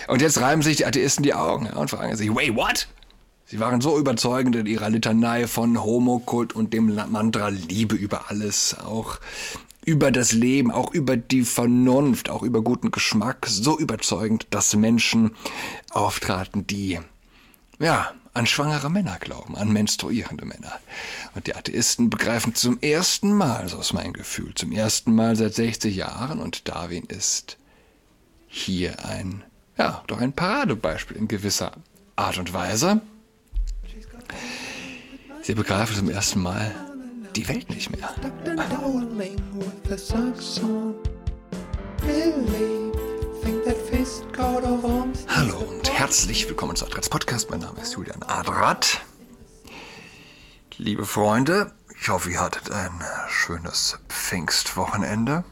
Und jetzt reiben sich die Atheisten die Augen und fragen sich, wait, what? Sie waren so überzeugend in ihrer Litanei von Homokult und dem Mantra Liebe über alles, auch über das Leben, auch über die Vernunft, auch über guten Geschmack, so überzeugend, dass Menschen auftraten, die, an schwangere Männer glauben, an menstruierende Männer. Und die Atheisten begreifen zum ersten Mal, so ist mein Gefühl, zum ersten Mal seit 60 Jahren, und Darwin ist hier doch ein Paradebeispiel in gewisser Art und Weise. Sie begreifen zum ersten Mal die Welt nicht mehr. Hallo und herzlich willkommen zu Adrats Podcast. Mein Name ist Julian Adrat. Liebe Freunde, ich hoffe, ihr hattet ein schönes Pfingstwochenende.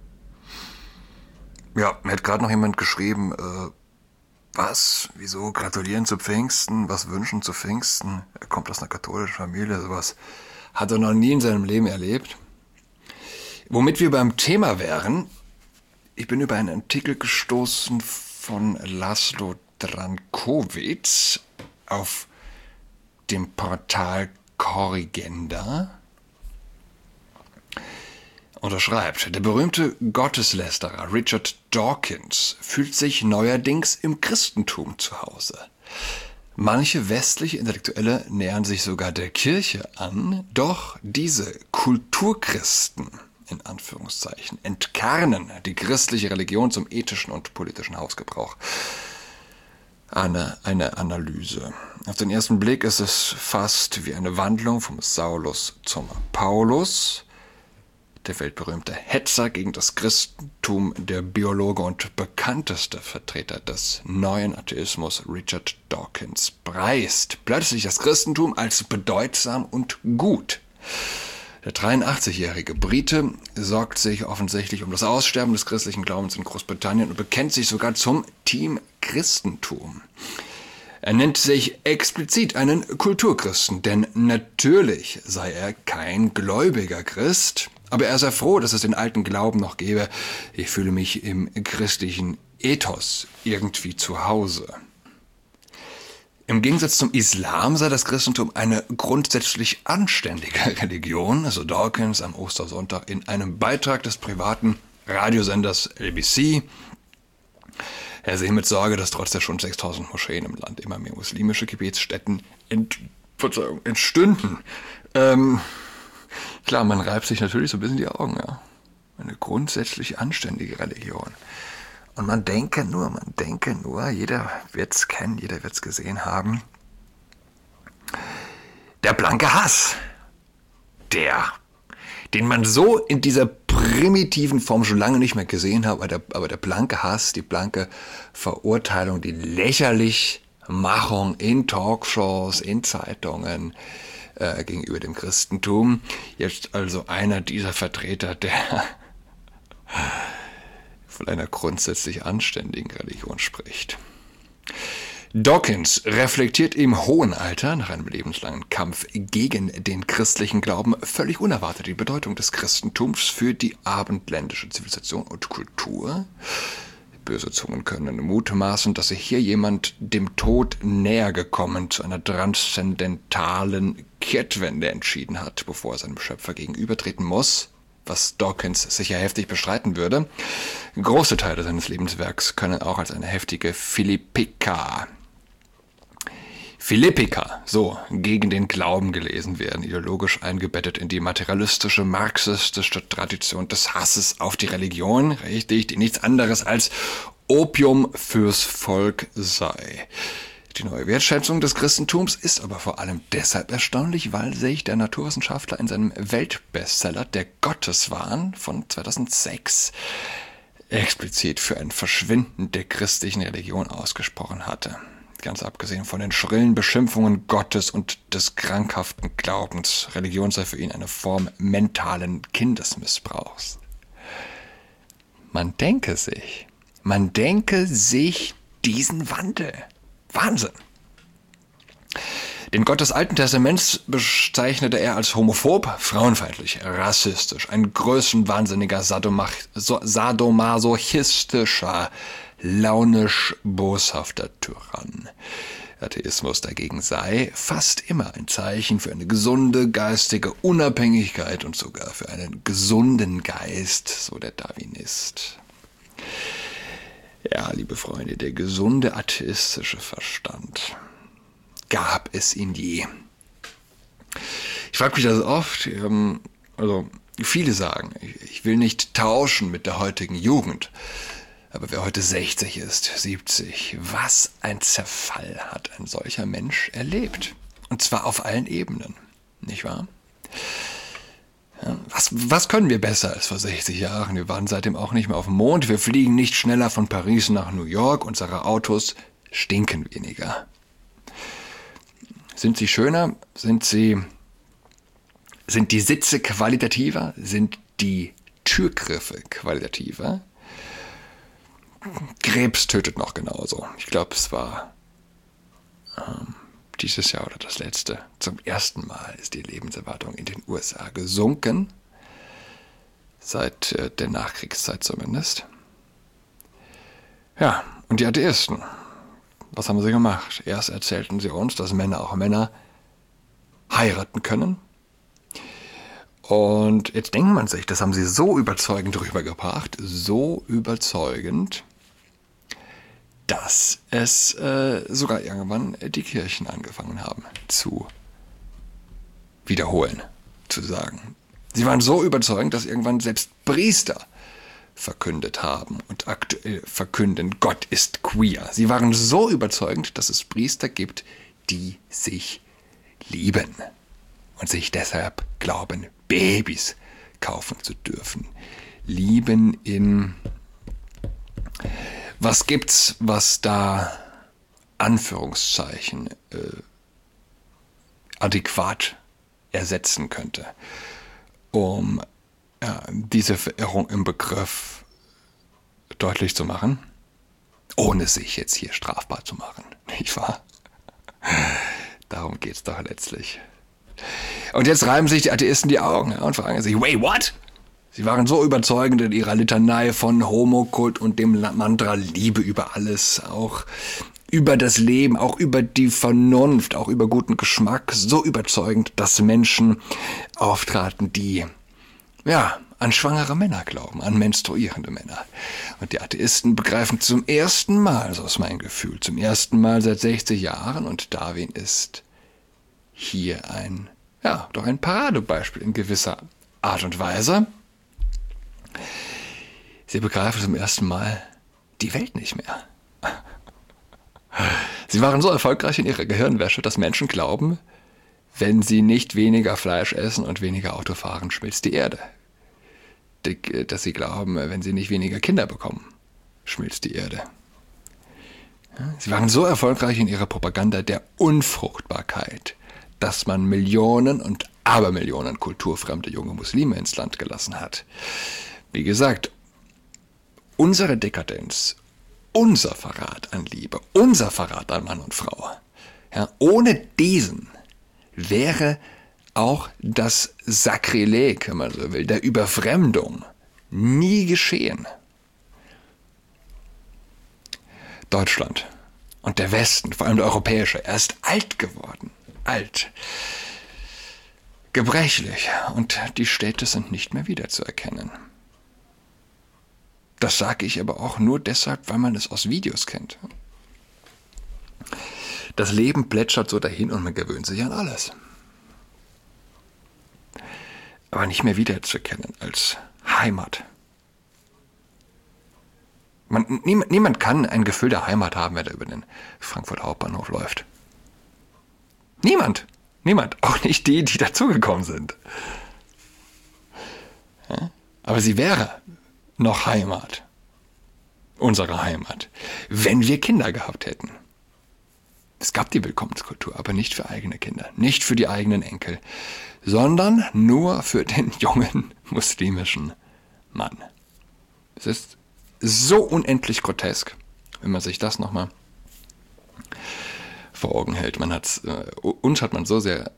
Ja, mir hat gerade noch jemand geschrieben, was, wieso gratulieren zu Pfingsten, was wünschen zu Pfingsten? Er kommt aus einer katholischen Familie, sowas hat er noch nie in seinem Leben erlebt. Womit wir beim Thema wären, ich bin über einen Artikel gestoßen von Laszlo Drankowitz auf dem Portal Corrigenda. Und er schreibt, der berühmte Gotteslästerer Richard Dawkins fühlt sich neuerdings im Christentum zu Hause. Manche westliche Intellektuelle nähern sich sogar der Kirche an, doch diese Kulturchristen, in Anführungszeichen, entkernen die christliche Religion zum ethischen und politischen Hausgebrauch. Eine Analyse. Auf den ersten Blick ist es fast wie eine Wandlung vom Saulus zum Paulus. Der weltberühmte Hetzer gegen das Christentum, der Biologe und bekannteste Vertreter des neuen Atheismus, Richard Dawkins, preist plötzlich das Christentum als bedeutsam und gut. Der 83-jährige Brite sorgt sich offensichtlich um das Aussterben des christlichen Glaubens in Großbritannien und bekennt sich sogar zum Team Christentum. Er nennt sich explizit einen Kulturchristen, denn natürlich sei er kein gläubiger Christ, aber er sei froh, dass es den alten Glauben noch gäbe. Ich fühle mich im christlichen Ethos irgendwie zu Hause. Im Gegensatz zum Islam sei das Christentum eine grundsätzlich anständige Religion, so Dawkins am Ostersonntag in einem Beitrag des privaten Radiosenders LBC. Er sehe mit Sorge, dass trotz der schon 6000 Moscheen im Land immer mehr muslimische Gebetsstätten entstünden. Klar, man reibt sich natürlich so ein bisschen die Augen, ja. Eine grundsätzlich anständige Religion. Und man denke nur, jeder wird's kennen, jeder wird's gesehen haben. Der blanke Hass. Den man so in dieser primitiven Form schon lange nicht mehr gesehen hat, aber der blanke Hass, die blanke Verurteilung, die Lächerlichmachung in Talkshows, in Zeitungen gegenüber dem Christentum. Jetzt also einer dieser Vertreter, der von einer grundsätzlich anständigen Religion spricht. Dawkins reflektiert im hohen Alter, nach einem lebenslangen Kampf gegen den christlichen Glauben, völlig unerwartet die Bedeutung des Christentums für die abendländische Zivilisation und Kultur. Böse Zungen können mutmaßen, dass sich hier jemand dem Tod näher gekommen zu einer transzendentalen Kehrtwende entschieden hat, bevor er seinem Schöpfer gegenübertreten muss, was Dawkins sicher heftig bestreiten würde. Große Teile seines Lebenswerks können auch als eine heftige Philippika, gegen den Glauben gelesen werden, ideologisch eingebettet in die materialistische, marxistische Tradition des Hasses auf die Religion, richtig, die nichts anderes als Opium fürs Volk sei. Die neue Wertschätzung des Christentums ist aber vor allem deshalb erstaunlich, weil sich der Naturwissenschaftler in seinem Weltbestseller Der Gotteswahn von 2006 explizit für ein Verschwinden der christlichen Religion ausgesprochen hatte. Ganz abgesehen von den schrillen Beschimpfungen Gottes und des krankhaften Glaubens. Religion sei für ihn eine Form mentalen Kindesmissbrauchs. Man denke sich diesen Wandel. Wahnsinn! Den Gott des Alten Testaments bezeichnete er als homophob, frauenfeindlich, rassistisch, ein größenwahnsinniger, sadomasochistischer launisch boshafter Tyrann. Atheismus dagegen sei fast immer ein Zeichen für eine gesunde geistige Unabhängigkeit und sogar für einen gesunden Geist, so der Darwinist. Ja, liebe Freunde, der gesunde atheistische Verstand, gab es ihn je? Ich frage mich das oft, also viele sagen, ich will nicht tauschen mit der heutigen Jugend. Aber wer heute 60 ist, 70, was ein Zerfall hat ein solcher Mensch erlebt. Und zwar auf allen Ebenen, nicht wahr? Ja, was können wir besser als vor 60 Jahren? Wir waren seitdem auch nicht mehr auf dem Mond, wir fliegen nicht schneller von Paris nach New York, unsere Autos stinken weniger. Sind sie schöner? Sind die Sitze qualitativer? Sind die Türgriffe qualitativer? Krebs tötet noch genauso. Ich glaube, es war dieses Jahr oder das letzte. Zum ersten Mal ist die Lebenserwartung in den USA gesunken. Seit der Nachkriegszeit zumindest. Ja, und die Atheisten. Was haben sie gemacht? Erst erzählten sie uns, dass Männer auch Männer heiraten können. Und jetzt denkt man sich, das haben sie so überzeugend rübergebracht, so überzeugend, dass es sogar irgendwann die Kirchen angefangen haben zu wiederholen, zu sagen. Sie waren so überzeugend, dass irgendwann selbst Priester verkündet haben und aktuell verkünden, Gott ist queer. Sie waren so überzeugend, dass es Priester gibt, die sich lieben und sich deshalb glauben, Babys kaufen zu dürfen. Lieben in... Was gibt's, was da Anführungszeichen adäquat ersetzen könnte, um diese Verirrung im Begriff deutlich zu machen, ohne sich jetzt hier strafbar zu machen, nicht wahr? Darum geht's doch letztlich. Und jetzt reiben sich die Atheisten die Augen und fragen sich, wait, what? Sie waren so überzeugend in ihrer Litanei von Homokult und dem Mantra Liebe über alles, auch über das Leben, auch über die Vernunft, auch über guten Geschmack, so überzeugend, dass Menschen auftraten, die an schwangere Männer glauben, an menstruierende Männer. Und die Atheisten begreifen zum ersten Mal, so ist mein Gefühl, zum ersten Mal seit 60 Jahren, und Darwin ist hier doch ein Paradebeispiel in gewisser Art und Weise. Sie begreifen zum ersten Mal die Welt nicht mehr. Sie waren so erfolgreich in ihrer Gehirnwäsche, dass Menschen glauben, wenn sie nicht weniger Fleisch essen und weniger Auto fahren, schmilzt die Erde. Dass sie glauben, wenn sie nicht weniger Kinder bekommen, schmilzt die Erde. Sie waren so erfolgreich in ihrer Propaganda der Unfruchtbarkeit, dass man Millionen und Abermillionen kulturfremde junge Muslime ins Land gelassen hat. Wie gesagt, unsere Dekadenz, unser Verrat an Liebe, unser Verrat an Mann und Frau, ohne diesen wäre auch das Sakrileg, wenn man so will, der Überfremdung nie geschehen. Deutschland und der Westen, vor allem der europäische, er ist alt geworden. Alt. Gebrechlich. Und die Städte sind nicht mehr wiederzuerkennen. Das sage ich aber auch nur deshalb, weil man es aus Videos kennt. Das Leben plätschert so dahin und man gewöhnt sich an alles. Aber nicht mehr wiederzuerkennen als Heimat. Niemand kann ein Gefühl der Heimat haben, wenn er über den Frankfurter Hauptbahnhof läuft. Niemand. Auch nicht die dazugekommen sind. Ja? Aber sie wäre noch Heimat. Unsere Heimat. Wenn wir Kinder gehabt hätten. Es gab die Willkommenskultur, aber nicht für eigene Kinder. Nicht für die eigenen Enkel. Sondern nur für den jungen muslimischen Mann. Es ist so unendlich grotesk, wenn man sich das nochmal vor Augen hält. Uns hat man so sehr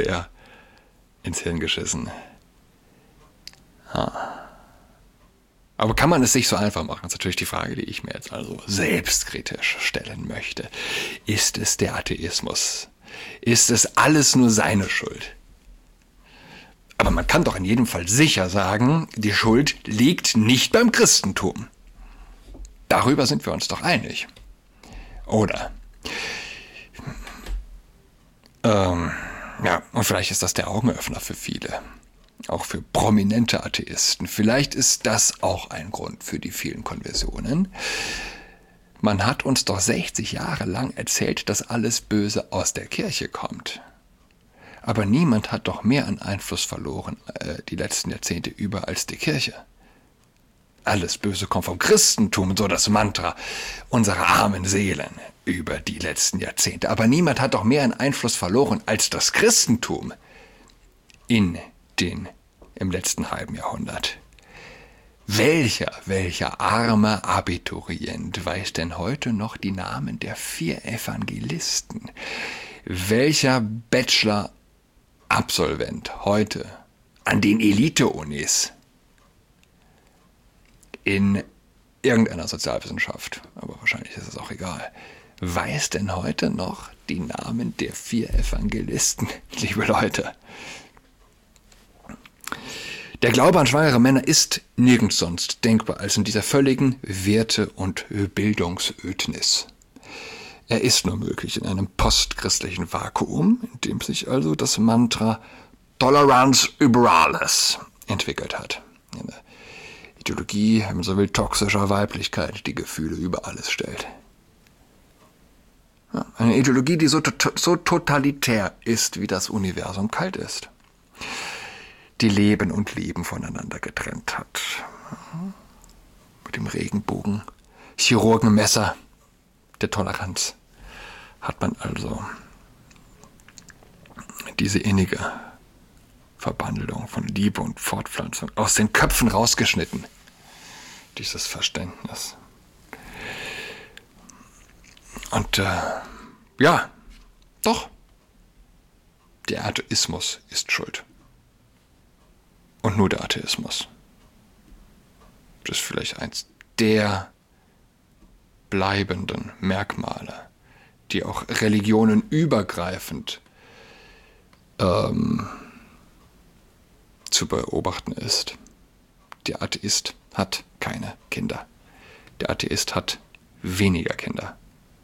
ins Hirn geschissen. Aber kann man es sich so einfach machen? Das ist natürlich die Frage, die ich mir jetzt also selbstkritisch stellen möchte. Ist es der Atheismus? Ist es alles nur seine Schuld? Aber man kann doch in jedem Fall sicher sagen, die Schuld liegt nicht beim Christentum. Darüber sind wir uns doch einig. Oder? Ja, und vielleicht ist das der Augenöffner für viele. Auch für prominente Atheisten. Vielleicht ist das auch ein Grund für die vielen Konversionen. Man hat uns doch 60 Jahre lang erzählt, dass alles Böse aus der Kirche kommt. Aber niemand hat doch mehr an Einfluss verloren die letzten Jahrzehnte über als die Kirche. Alles Böse kommt vom Christentum, so das Mantra unserer armen Seelen über die letzten Jahrzehnte. Aber niemand hat doch mehr an Einfluss verloren als das Christentum im letzten halben Jahrhundert. Welcher arme Abiturient weiß denn heute noch die Namen der 4 Evangelisten? Welcher Bachelor-Absolvent heute an den Elite-Unis in irgendeiner Sozialwissenschaft, aber wahrscheinlich ist es auch egal, weiß denn heute noch die Namen der 4 Evangelisten, liebe Leute? Der Glaube an schwangere Männer ist nirgends sonst denkbar als in dieser völligen Werte- und Bildungsödnis. Er ist nur möglich in einem postchristlichen Vakuum, in dem sich also das Mantra Toleranz über alles entwickelt hat. Eine Ideologie, wenn man so will, toxischer Weiblichkeit, die Gefühle über alles stellt. Ja, eine Ideologie, die so totalitär ist, wie das Universum kalt ist. Die Leben und Leben voneinander getrennt hat. Mit dem Regenbogen, Chirurgenmesser der Toleranz hat man also diese innige Verbandlung von Liebe und Fortpflanzung aus den Köpfen rausgeschnitten. Dieses Verständnis. Und ja, doch, der Atheismus ist schuld. Und nur der Atheismus. Das ist vielleicht eins der bleibenden Merkmale, die auch religionenübergreifend zu beobachten ist. Der Atheist hat keine Kinder. Der Atheist hat weniger Kinder.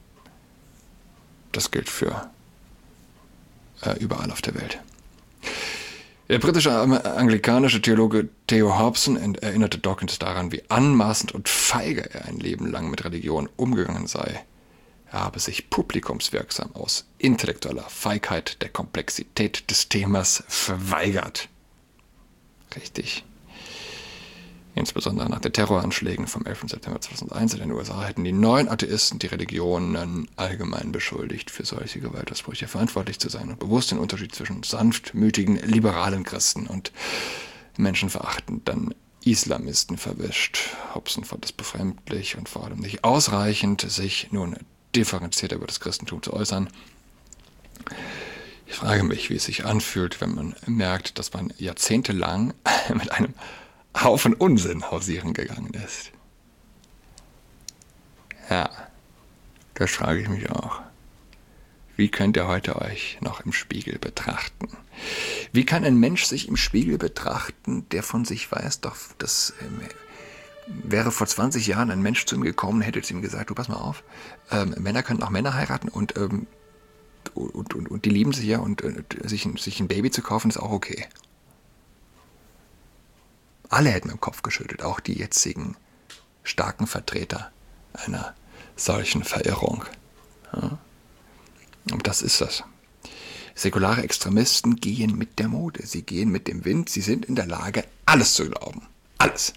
Das gilt für überall auf der Welt. Der britische anglikanische Theologe Theo Hobson erinnerte Dawkins daran, wie anmaßend und feige er ein Leben lang mit Religion umgegangen sei. Er habe sich publikumswirksam aus intellektueller Feigheit der Komplexität des Themas verweigert. Richtig. Insbesondere nach den Terroranschlägen vom 11. September 2001 in den USA hätten die 9 Atheisten die Religionen allgemein beschuldigt, für solche Gewaltausbrüche verantwortlich zu sein und bewusst den Unterschied zwischen sanftmütigen, liberalen Christen und menschenverachtenden Islamisten verwischt. Hobson fand es befremdlich und vor allem nicht ausreichend, sich nun differenzierter über das Christentum zu äußern. Ich frage mich, wie es sich anfühlt, wenn man merkt, dass man jahrzehntelang mit einem Haufen Unsinn hausieren gegangen ist. Ja, das frage ich mich auch. Wie könnt ihr heute euch noch im Spiegel betrachten? Wie kann ein Mensch sich im Spiegel betrachten, der von sich weiß, doch das wäre vor 20 Jahren ein Mensch zu ihm gekommen, hätte zu ihm gesagt, du pass mal auf, Männer können auch Männer heiraten und die lieben sich ja und sich ein Baby zu kaufen ist auch okay. Alle hätten im Kopf geschüttelt, auch die jetzigen starken Vertreter einer solchen Verirrung. Ja. Und das ist das. Säkulare Extremisten gehen mit der Mode, sie gehen mit dem Wind, sie sind in der Lage, alles zu glauben. Alles.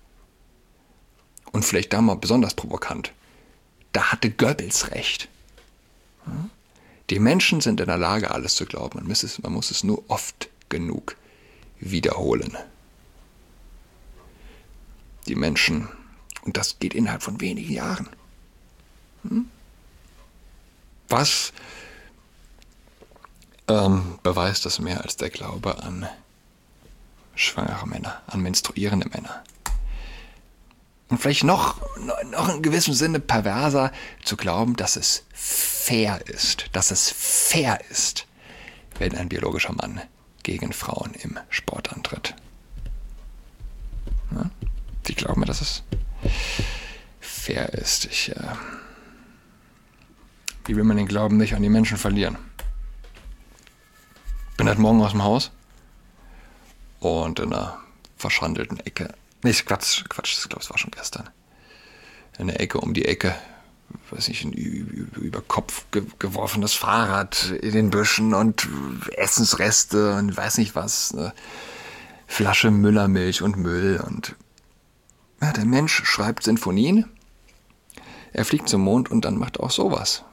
Und vielleicht da mal besonders provokant. Da hatte Goebbels recht. Ja. Die Menschen sind in der Lage, alles zu glauben. Man muss es nur oft genug wiederholen. Die Menschen, und das geht innerhalb von wenigen Jahren. Was beweist das mehr als der Glaube an schwangere Männer, an menstruierende Männer? Und vielleicht noch in gewissem Sinne perverser zu glauben, dass es fair ist. Dass es fair ist, wenn ein biologischer Mann gegen Frauen im Sport antritt. Ja? Die glauben mir, dass es fair ist. Wie will man den Glauben nicht an die Menschen verlieren? Bin heute Morgen aus dem Haus und in einer verschandelten Ecke, Quatsch, ich glaube, es war schon gestern, in der Ecke um die Ecke, weiß ich, ein über Kopf geworfenes Fahrrad in den Büschen und Essensreste und weiß nicht was, eine Flasche Müllermilch und Müll und ja, der Mensch schreibt Sinfonien, er fliegt zum Mond und dann macht auch sowas.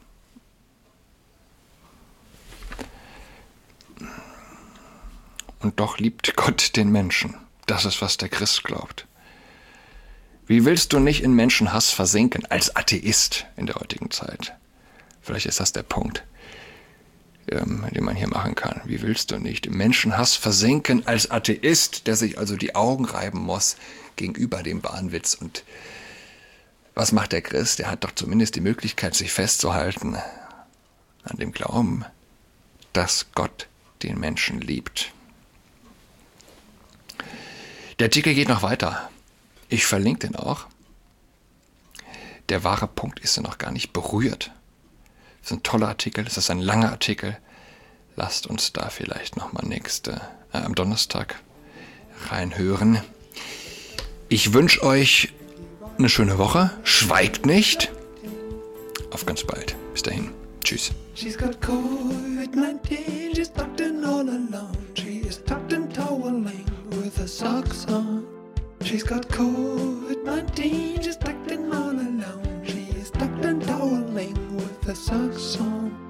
Und doch liebt Gott den Menschen. Das ist, was der Christ glaubt. Wie willst du nicht in Menschenhass versinken als Atheist in der heutigen Zeit? Vielleicht ist das der Punkt, den man hier machen kann. Wie willst du nicht im Menschenhass versinken als Atheist, der sich also die Augen reiben muss gegenüber dem Wahnwitz? Und was macht der Christ? Er hat doch zumindest die Möglichkeit, sich festzuhalten an dem Glauben, dass Gott den Menschen liebt. Der Artikel geht noch weiter. Ich verlinke den auch. Der wahre Punkt ist ja noch gar nicht berührt. Das ist ein toller Artikel, das ist ein langer Artikel. Lasst uns da vielleicht nochmal am Donnerstag reinhören. Ich wünsche euch eine schöne Woche. Schweigt nicht. Auf ganz bald. Bis dahin. Tschüss. She's got COVID-19, she's tucked in all alone. She is tucked in toweling with her socks on. She's got COVID-19, she's tucked in all alone. She is tucked in toweling with her socks on.